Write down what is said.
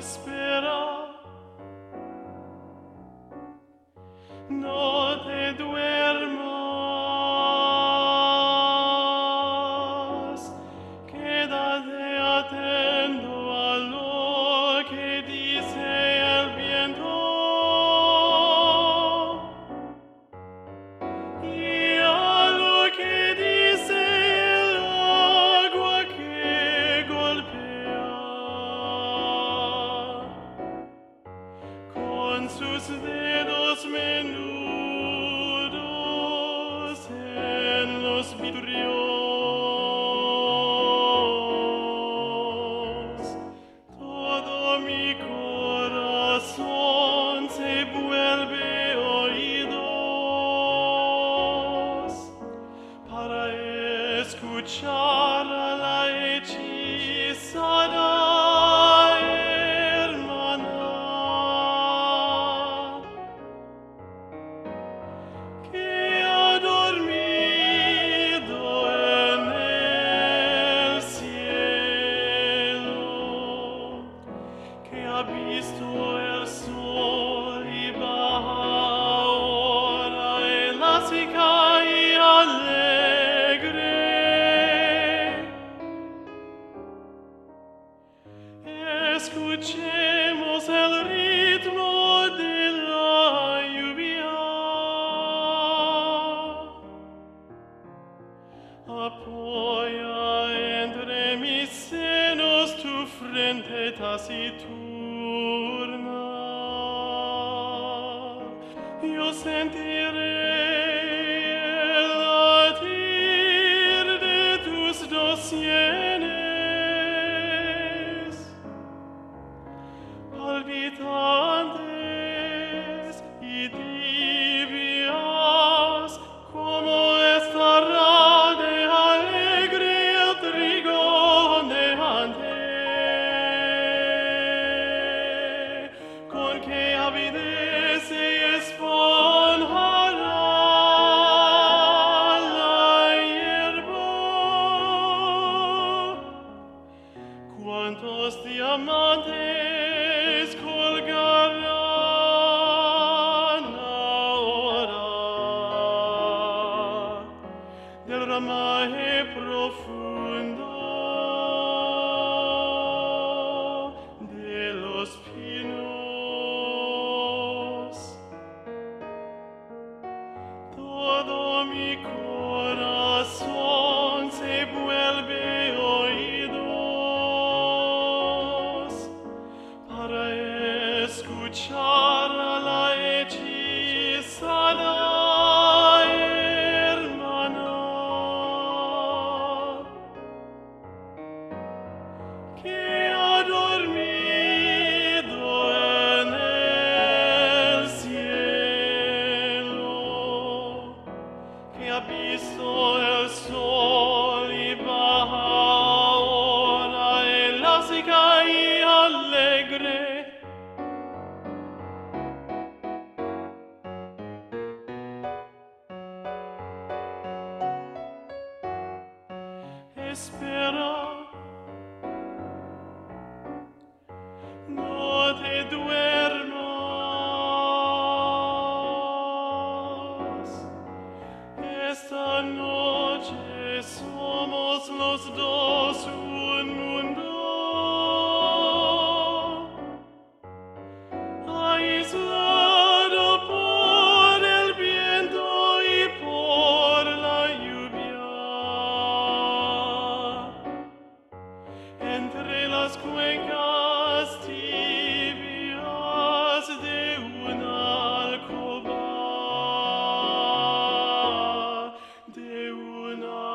Espera, no te duermas, quédate atento a lo que dice el viento y a lo que dice el agua que golpea con sus dedos menudos en los vidrios. Todo mi corazón se vuelve oídos para escuchar a la hechizada hermana que ha dormido en el cielo, que ha visto el sol y baja ahora elástica y alegre. Escuchemos el ritmo de la lluvia. Apoya entre mis senos tu frente taciturna. Yo sentiré el latir de tus dos sienes, palpitantes y tibias como estará de alegre el trigo ondeante, con que avidez se esponjará la hierba. ¿Cuántos diamantes colgarán ahora del ramaje profundo de los pinos? Todo mi corazón se vuelve oídos para escuchar a la hechizada hermana que ha dormido en el cielo, que ha visto el sol y baja ahora elástica y alegre. Espera, no te duermas. Esta noche somos los dos un mundo, aislado por el viento y por la lluvia. Entre las cuencas tibias de una alcoba, de una